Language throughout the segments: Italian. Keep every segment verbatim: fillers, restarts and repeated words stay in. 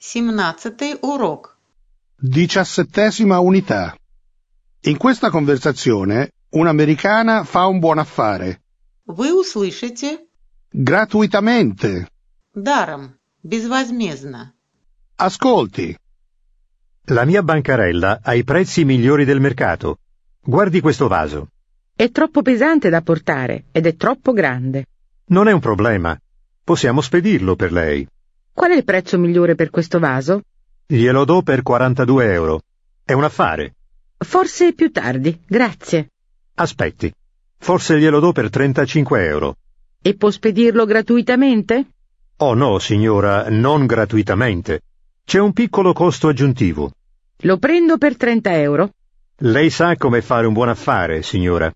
Семнадцатый урок. Diciassettesima unità. In questa conversazione, un'americana fa un buon affare. Вы услышите Gratuitamente. даром, безвозмездно. Ascolti. La mia bancarella ha i prezzi migliori del mercato. Guardi questo vaso. È troppo pesante da portare ed è troppo grande. Non è un problema. Possiamo spedirlo per lei. Qual è il prezzo migliore per questo vaso? Glielo do per quarantadue euro. È un affare. Forse più tardi, grazie. Aspetti. Forse glielo do per trentacinque euro. E può spedirlo gratuitamente? Oh no, signora, non gratuitamente. C'è un piccolo costo aggiuntivo. Lo prendo per trenta euro. Lei sa come fare un buon affare, signora.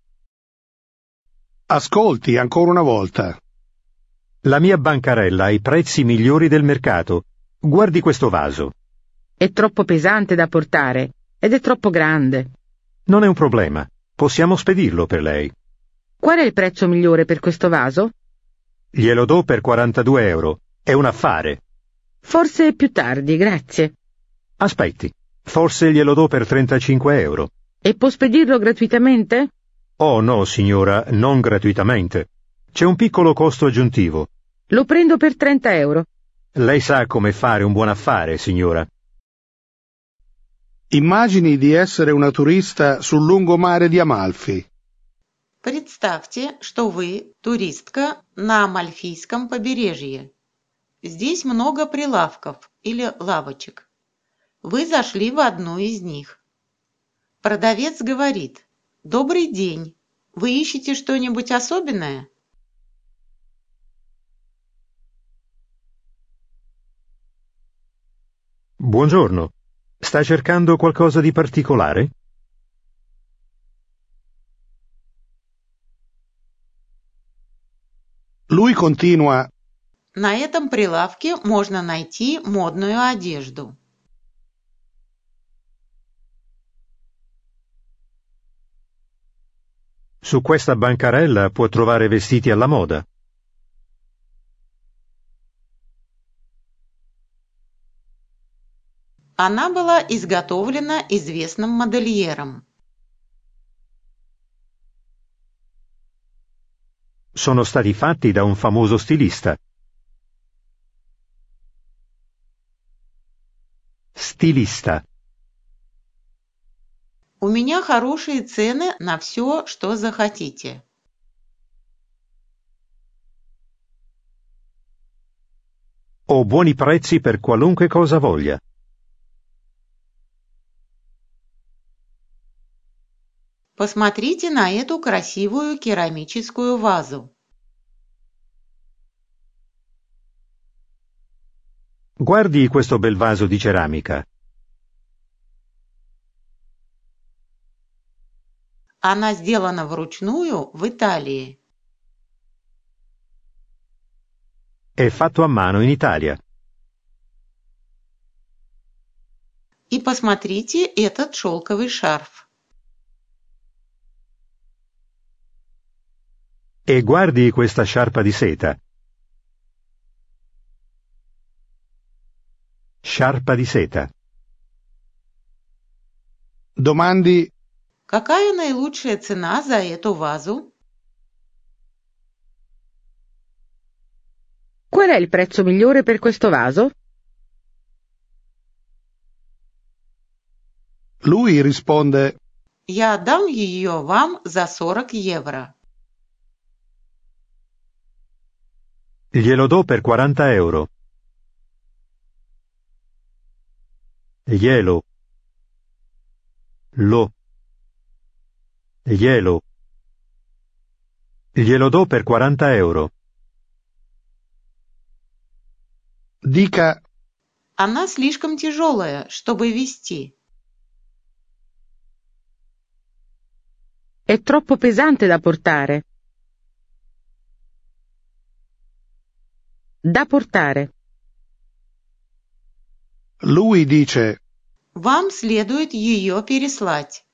Ascolti ancora una volta. La mia bancarella ha i prezzi migliori del mercato. Guardi questo vaso. È troppo pesante da portare ed è troppo grande. Non è un problema. Possiamo spedirlo per lei. Qual è il prezzo migliore per questo vaso? Glielo do per quarantadue euro. È un affare. Forse più tardi, grazie. Aspetti. Forse glielo do per trentacinque euro. E può spedirlo gratuitamente? Oh no, signora, non gratuitamente. C'è un piccolo costo aggiuntivo. Lo prendo per trenta euro. Lei sa come fare un buon affare, signora. Immagini di essere una turista sul lungomare di Amalfi. Представьте, что вы туристка на Амальфийском побережье. Здесь много прилавков или лавочек. Вы зашли в одну из них. Продавец говорит: «Добрый день. Вы ищете что-нибудь особенное?» Buongiorno. Sta cercando qualcosa di particolare? Lui continua. На этом прилавке можно найти модную одежду. Su questa bancarella può trovare vestiti alla moda. Она была изготовлена известным модельером. Sono stati fatti da un famoso stilista. Стилиста. У меня хорошие цены на все, что захотите. Ho buoni prezzi per qualunque cosa voglia. Посмотрите на эту красивую керамическую вазу. Guardi questo bel vaso di ceramica. Она сделана вручную в Италии. È fatto a mano in Italia. И посмотрите этот шелковый шарф. E guardi questa sciarpa di seta. Sciarpa di seta. Domandi. Какая наилучшая цена за эту вазу? Qual è il prezzo migliore per questo vaso? Lui risponde. Я отдам ее вам за сорок евро. Glielo do per quaranta euro. Glielo. Lo. Glielo. Glielo do per quaranta euro. Dica. Она слишком тяжелая, чтобы везти. È troppo pesante da portare. Da portare. Lui dice. Вам следует ее переслать.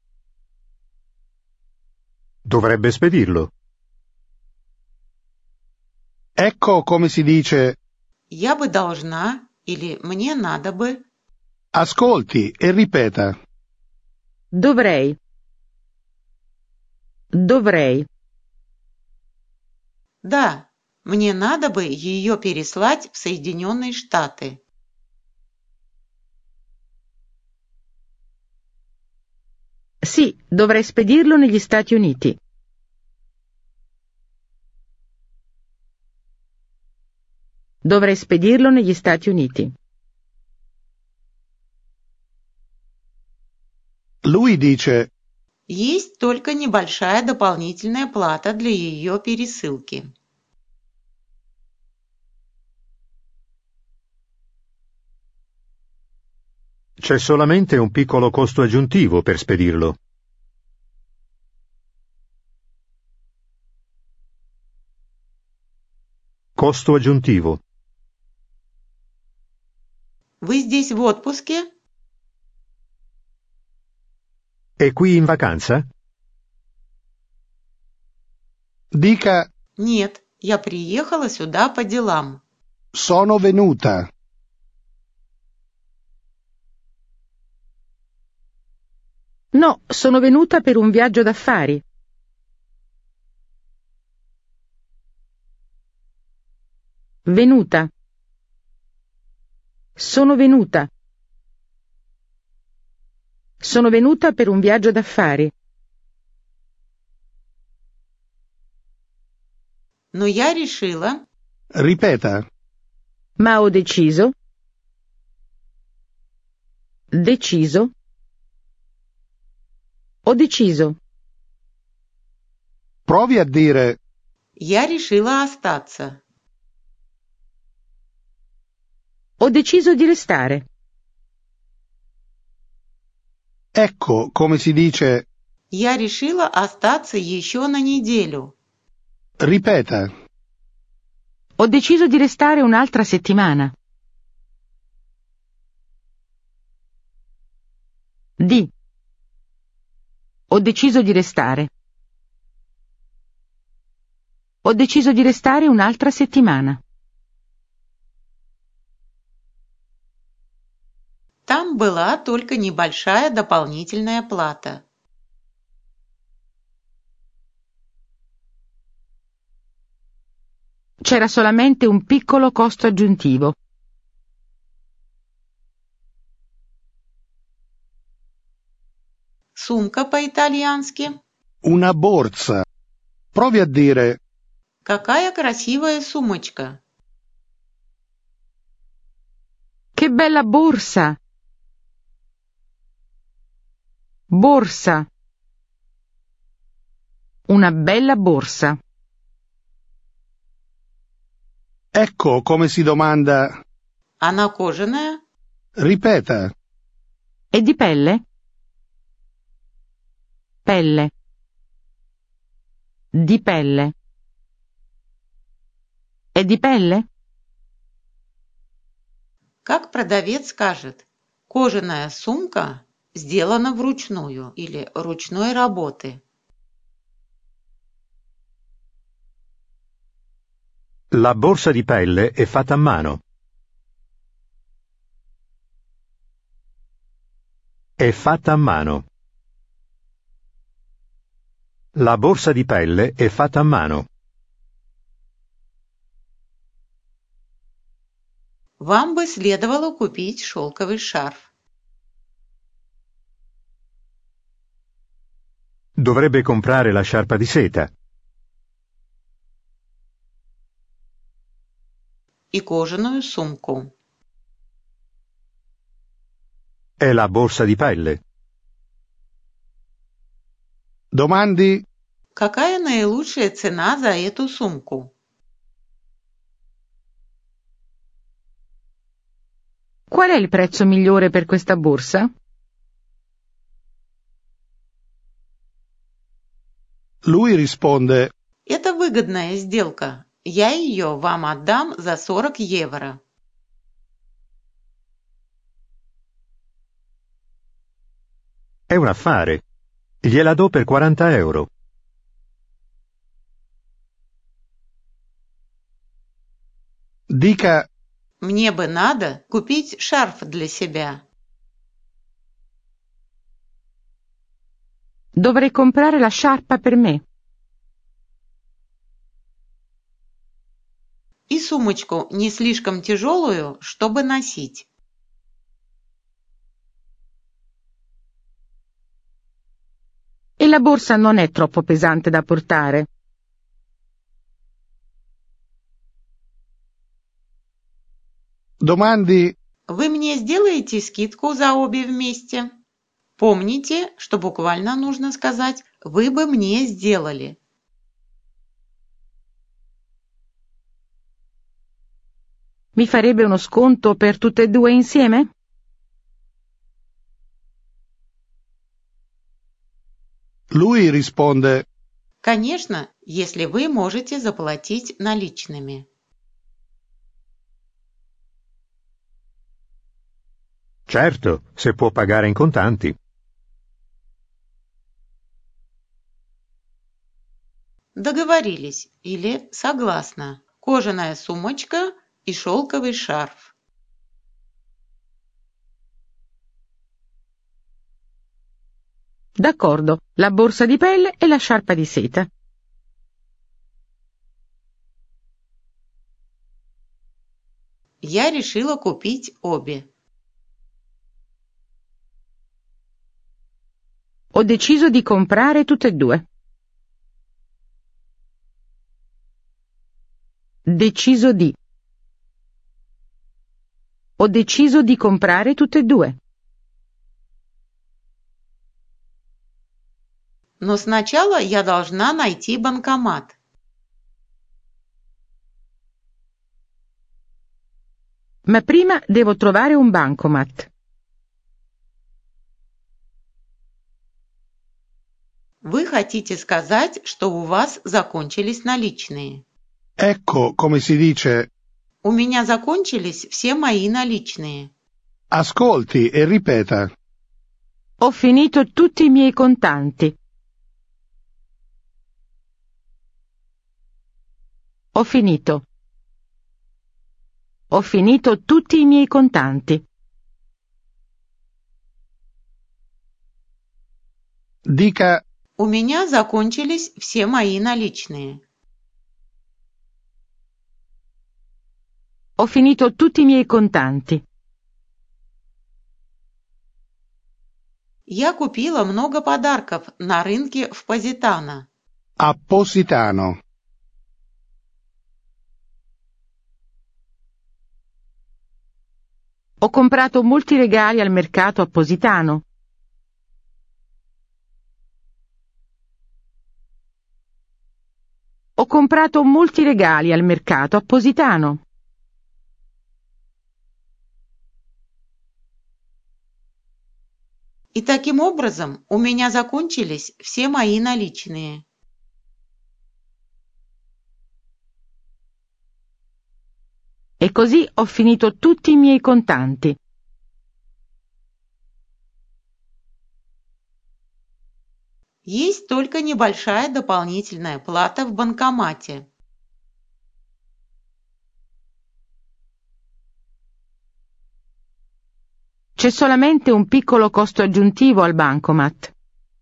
Dovrebbe spedirlo. Ecco come si dice. Я бы должна. или «мне надо бы». Ascolti e ripeta. Dovrei. Dovrei. Да, мне надо бы ее переслать в Соединенные Штаты. Sì, dovrei spedirlo negli Stati Uniti. Dovrei spedirlo negli Stati Uniti. Lui dice: Есть только небольшая дополнительная плата для ее пересылки. C'è solamente un piccolo costo aggiuntivo per spedirlo. Costo aggiuntivo. Вы здесь в отпуске? È qui in vacanza? Dica: Нет, я приехала сюда по делам. sono venuta. No, sono venuta per un viaggio d'affari. Venuta. Sono venuta. Sono venuta per un viaggio d'affari. Но я решила, Ripeta. Ma ho deciso. Deciso. Ho deciso. Provi a dire: я решила остаться. Ho deciso di restare. ecco come si dice. Я решила остаться еще на неделю. Ripeta. Ho deciso di restare un'altra settimana. Di. Ho deciso di restare. Ho deciso di restare un'altra settimana. Там была только небольшая дополнительная плата. C'era solamente un piccolo costo aggiuntivo. Сумка по-итальянски. Una borsa. Provi a dire: Какая красивая сумочка. Che bella borsa! Borsa. Una bella borsa. ecco come si domanda. Она кожаная? Ripeta. E di pelle? Pelle. Di pelle. È di pelle? Как продавец скажет, кожаная сумка сделана вручную или ручной работы. La borsa di pelle è fatta a mano. È fatta a mano. La borsa di pelle è fatta a mano. Вам бы следовало купить шелковый шарф. Dovrebbe comprare la sciarpa di seta. И кожаную сумку. È la borsa di pelle. Domandi: Какая наилучшая цена за эту сумку? Qual è il prezzo migliore per questa borsa? Lui risponde: Это выгодная сделка. Я ее вам отдам за сорок евро. È un affare. Gliela do per quaranta euro. Dica: Мне бы надо купить шарф для себя. Dovrei comprare la sciarpa per me. И сумочку не слишком тяжелую, чтобы носить. E la borsa non è troppo pesante da portare. Domandi Вы мне сделаете скидку за обе вместе? Помните, что буквально нужно сказать «вы бы мне сделали». Mi farebbe uno sconto per tutte e due insieme? Lui risponde: Конечно, если вы можете заплатить наличными. Certo, se può pagare in contanti. Договорились или согласна. Кожаная сумочка и шелковый шарф. D'accordo, la borsa di pelle e la sciarpa di seta. Я решила купить обе. Ho deciso di comprare tutte e due. Deciso di. Ho deciso di comprare tutte e due. Но сначала я должна найти банкомат. Ma prima devo trovare un bancomat. Вы хотите сказать, что у вас закончились наличные. Ecco come si dice: У меня закончились все мои наличные. ascolti e ripeta. Ho finito tutti i miei contanti. Ho finito. Ho finito tutti i miei contanti. Dica: У меня закончились все мои наличные. Ho finito tutti i miei contanti. Я купила много подарков на рынке в Позитано. a Positano. Ho comprato molti regali al mercato a Positano. Ho comprato molti regali al mercato a Positano. И таким образом у меня закончились все мои наличные. E così ho finito tutti i miei contanti. Есть только небольшая дополнительная плата в банкомате. C'è solamente un piccolo costo aggiuntivo al bancomat.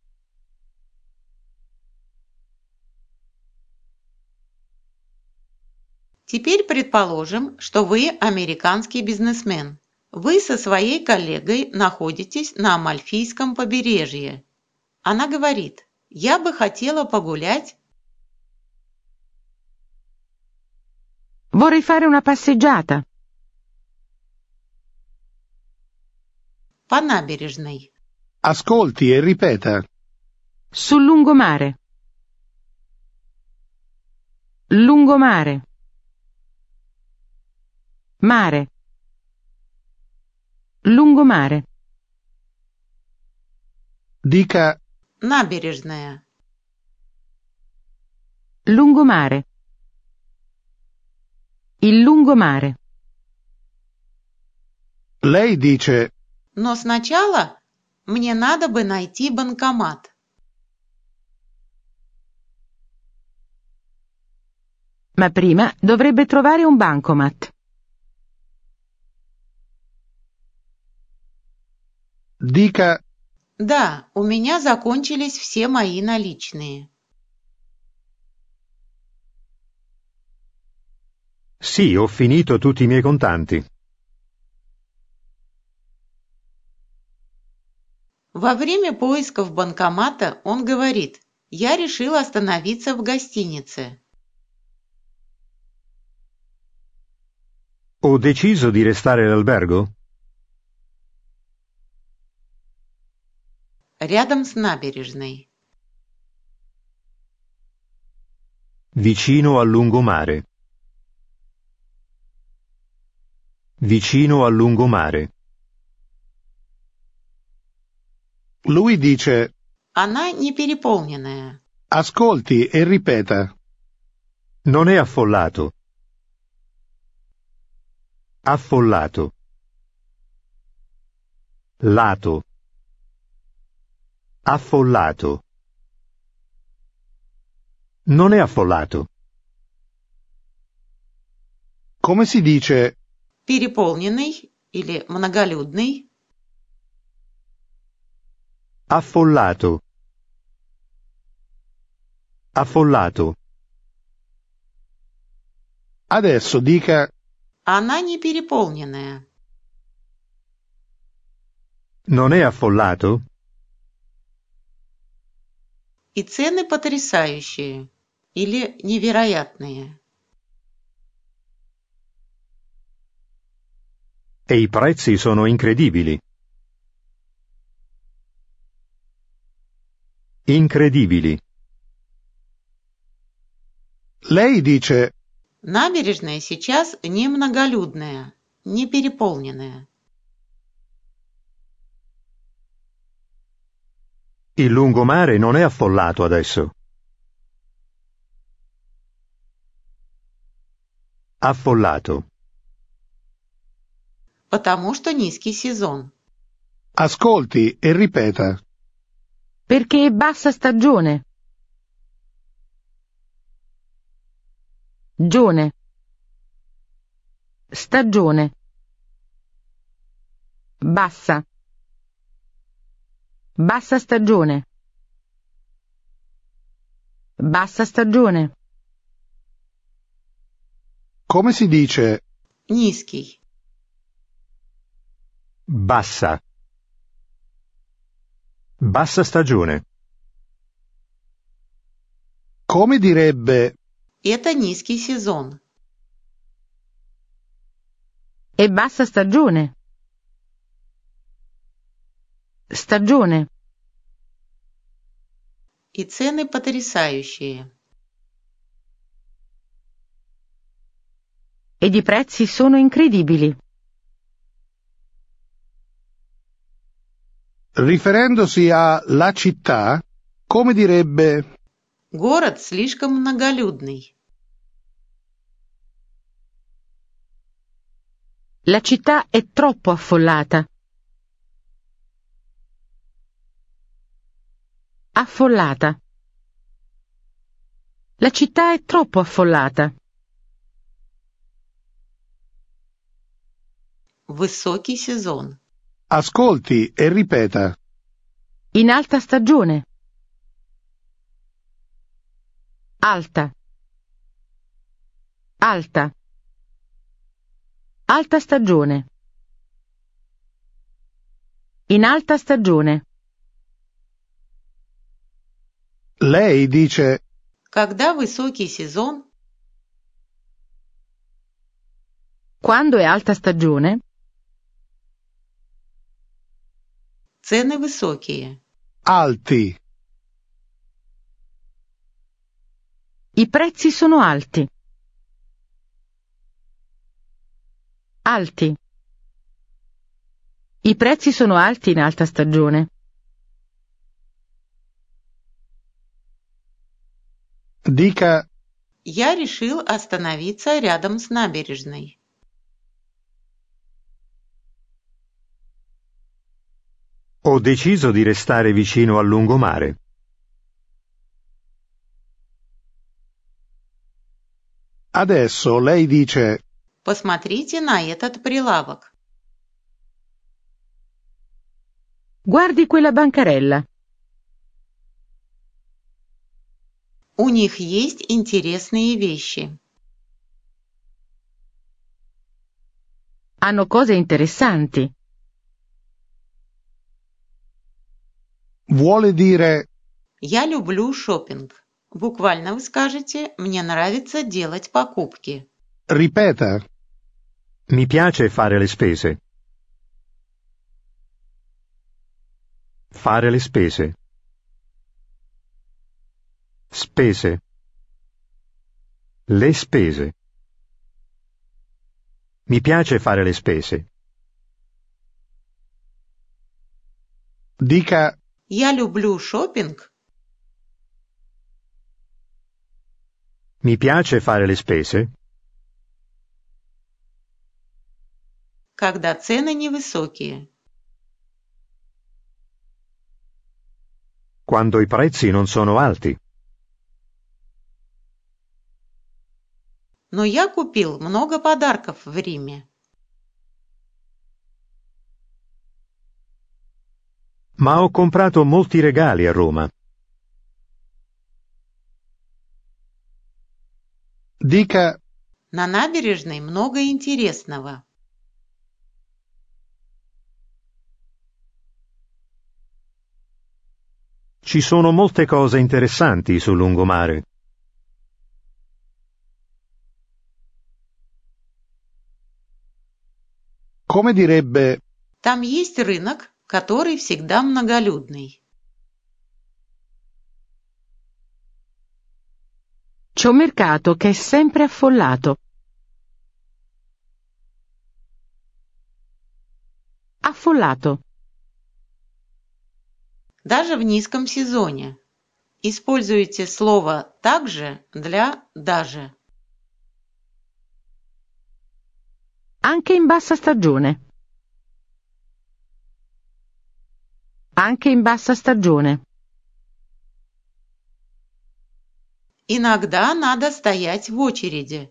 Теперь предположим, что вы американский бизнесмен. Вы со своей коллегой находитесь на Амальфийском побережье. Она говорит: «Я бы хотела погулять». Vorrei fare una passeggiata. По набережной. Ascolti e ripeta. Sul lungomare. Lungomare. Mare. Lungomare. Dica: Набережная. Lungomare. Il lungomare. lei dice: Но сначала мне надо бы найти банкомат. Ma prima dovrebbe trovare un bancomat. Dica Да, у меня закончились все мои наличные. Sì, ho finito tutti i miei contanti. Во время поисков банкомата он говорит: «Я решил остановиться в гостинице». Ho deciso di restare all'albergo? Рядом с набережной. Vicino al lungomare. Vicino al lungomare. Lui dice Она не переполненная. ascolti e ripeta. Non è affollato. Affollato. Lato. Affollato. Non è affollato. Come si dice Переполненный или многолюдный. Affollato. Affollato. adesso dica Она не переполненная. Non è affollato? И цены потрясающие или невероятные. E i prezzi sono incredibili. Incredibili. lei dice Набережная сейчас не многолюдная, не переполненная. Il lungomare non è affollato adesso. Affollato. Потому что низкий сезон. ascolti e ripeta. Perché è bassa stagione. Gione. Stagione. Bassa. Bassa stagione. Bassa stagione. Come si dice Низкий. Bassa. Bassa stagione. come direbbe Это низкий сезон. È bassa stagione. Stagione. И цены потрясающие. Ed i prezzi sono incredibili. riferendosi a la città, come direbbe Город слишком многолюдный. La città è troppo affollata. Affollata. La città è troppo affollata. Высокий сезон. ascolti e ripeta. In alta stagione. Alta. Alta. Alta stagione. In alta stagione. lei dice Когда высокий сезон, Quando è alta stagione, цены высокие. alti, i prezzi sono alti. Alti. I prezzi sono alti in alta stagione. dica Я решил остановиться рядом с набережной. Ho deciso di restare vicino al lungomare. adesso lei dice Посмотрите на этот прилавок. Guardi quella bancarella. У них есть интересные вещи. Hanno cose interessanti. Vuole dire Я люблю шопинг. Буквально вы скажете «мне нравится делать покупки». ripeta. Mi piace fare le spese. Fare le spese. Spese. Le spese. Mi piace fare le spese. Dica Я люблю шопинг, Mi piace fare le spese когда цены невысокие. quando i prezzi non sono alti. Но я купил много подарков в Риме. Ma ho comprato molti regali a Roma. dica На набережной много интересного. Ci sono molte cose interessanti sul lungomare. come direbbe Там есть рынок, который всегда многолюдный. C'è un mercato che è sempre affollato. Affollato. Даже в низком сезоне. Используйте слово «также» для «даже». Anche in bassa stagione. Anche in bassa stagione. Иногда надо стоять в очереди.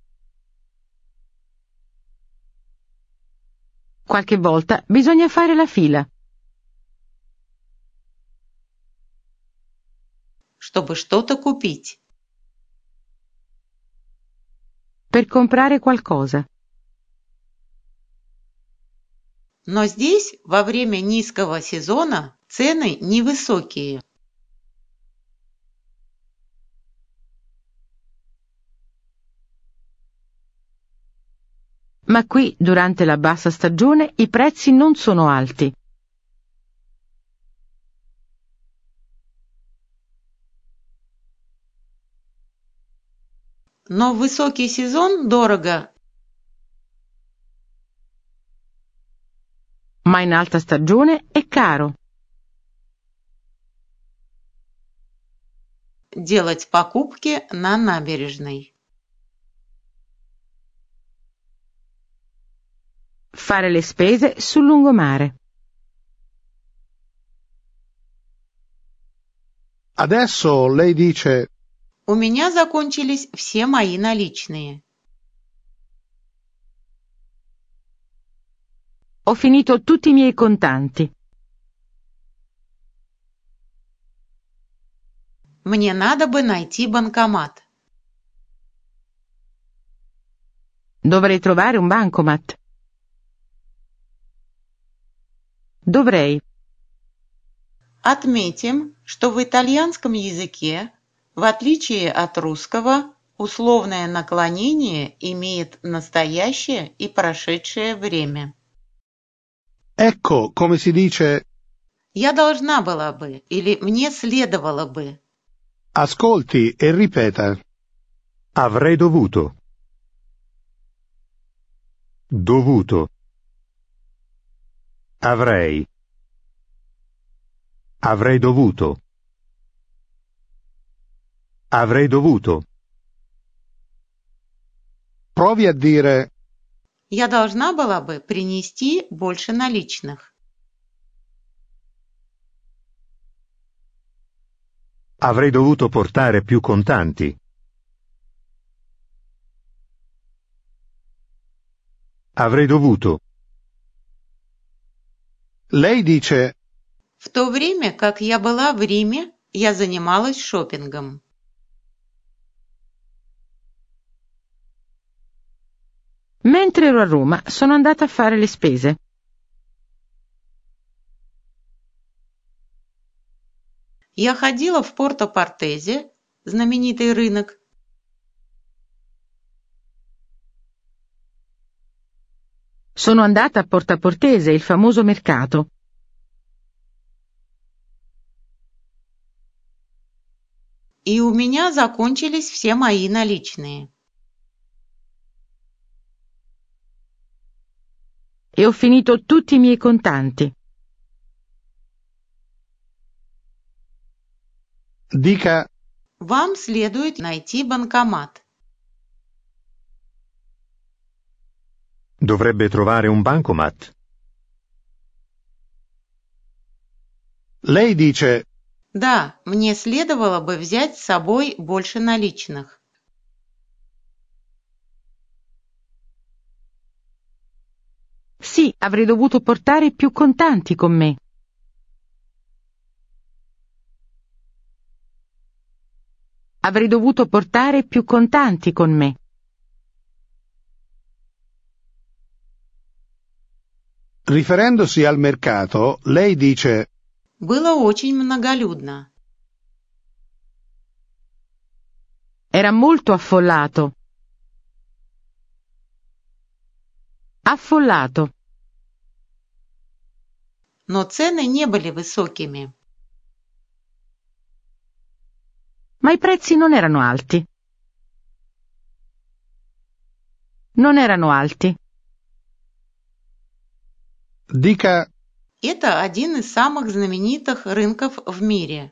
Qualche volta bisogna fare la fila. Чтобы что-то купить. Per comprare qualcosa. Но здесь во время низкого сезона цены невысокие. Ma qui, durante la bassa stagione, i prezzi non sono alti. Но в высокий сезон дорого. Ma in alta stagione è caro. Делать покупки на набережной. Fare le spese sul lungomare. adesso lei dice У меня закончились все мои наличные. Ho finito tutti i miei contanti. Мне надо бы найти банкомат. Dovrei trovare un bancomat. Dovrei. Отметим, что в итальянском языке, в отличие от русского, условное наклонение имеет настоящее и прошедшее время. ecco come si dice Я должна была бы или мне следовало бы. ascolti e ripeta. Avrei dovuto. Dovuto. Avrei. Avrei dovuto. Avrei dovuto. Provi a dire Я должна была бы принести больше наличных. Avrei dovuto portare più contanti. Avrei dovuto. lei dice В то время, как я была в Риме, я занималась шопингом. Mentre ero a Roma, sono andata a fare le spese. Я ходила в Порто-Портезе, знаменитый рынок. Sono andata a Porta Portese, il famoso mercato. И у меня закончились все мои наличные. E ho finito tutti i miei contanti. Dica Вам следует найти банкомат. Dovrebbe trovare un bancomat. lei dice Да, мне следовало бы взять с собой больше наличных. Sì, avrei dovuto portare più contanti con me. Avrei dovuto portare più contanti con me. riferendosi al mercato, lei dice Было очень многолюдно. Era molto affollato. Affollato. Но цены не были высокими. Ma i prezzi non erano alti. Non erano alti. dica Это один из самых знаменитых рынков в мире.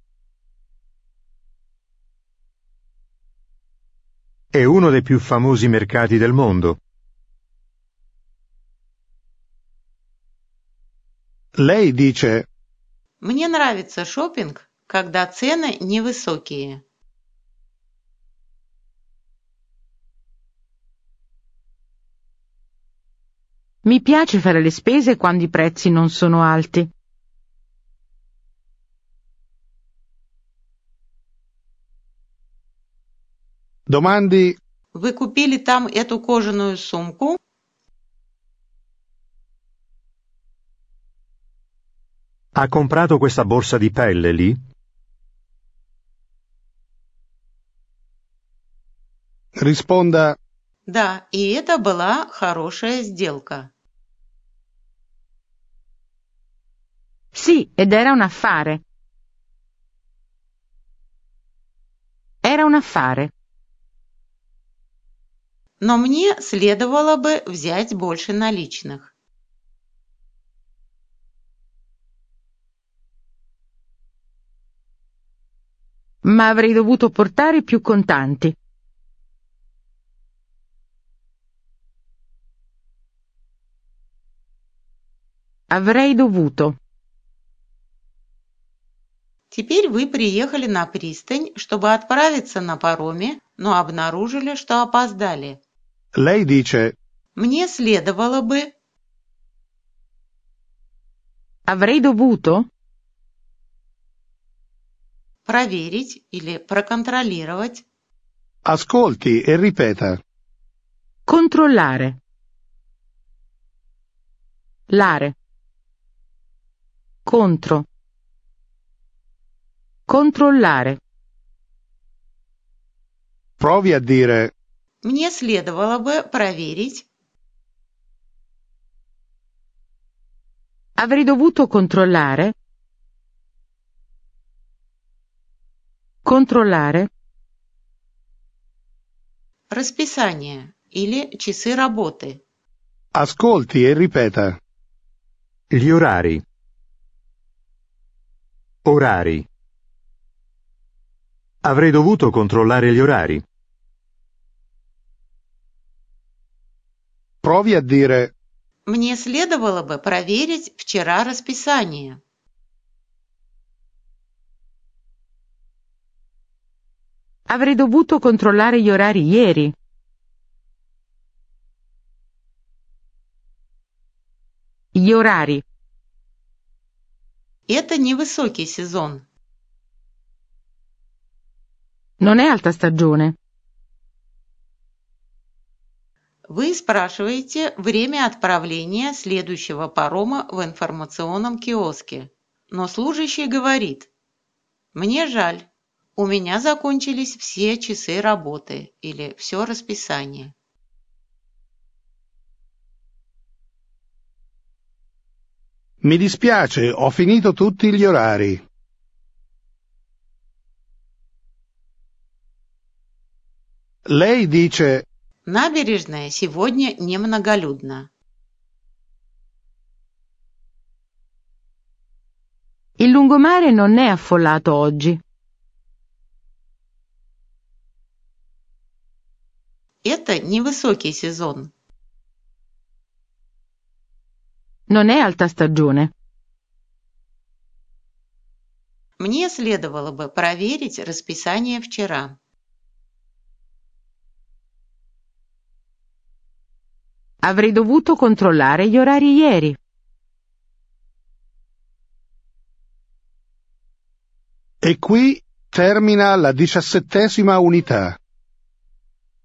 È uno dei più famosi mercati del mondo. lei dice Мне нравится шопинг, когда цены невысокие. Mi piace fare le spese quando i prezzi non sono alti. domandi Вы купили там эту кожаную сумку? Ha comprato questa borsa di pelle lì? risponda Да, и это была хорошая сделка. Sì, ed era un affare. Era un affare. Но мне следовало бы взять больше наличных. Ma avrei dovuto portare più contanti. Avrei dovuto. Теперь вы приехали на пристань, чтобы отправиться на пароме, но обнаружили, что опоздали. lei dice Мне следовало бы... Avrei dovuto? проверить или проконтролировать. ascolti e ripeta Controllare. Lare. Contro. Controllare. provi a dire Мне следовало бы проверить. Avrei dovuto controllare. Controllare. Расписание или часы работы. ascolti e ripeta Gli orari. Orari. Avrei dovuto controllare gli orari. provi a dire Мне следовало бы проверить вчера расписание. Avrei dovuto controllare gli orari ieri. Gli orari. Это невысокий сезон. Non è alta stagione. Вы спрашиваете время отправления следующего парома в информационном киоске, но служащий говорит: «Мне жаль, у меня закончились все часы работы» или «все расписание». Mi dispiace, ho finito tutti gli orari. Lei dice: Набережная сегодня немноголюдна. Il lungomare non è affollato oggi. Это невысокий сезон. Non è alta stagione. Мне следовало бы проверить расписание вчера. Avrei dovuto controllare gli orari ieri. E qui termina la diciassettesima unità.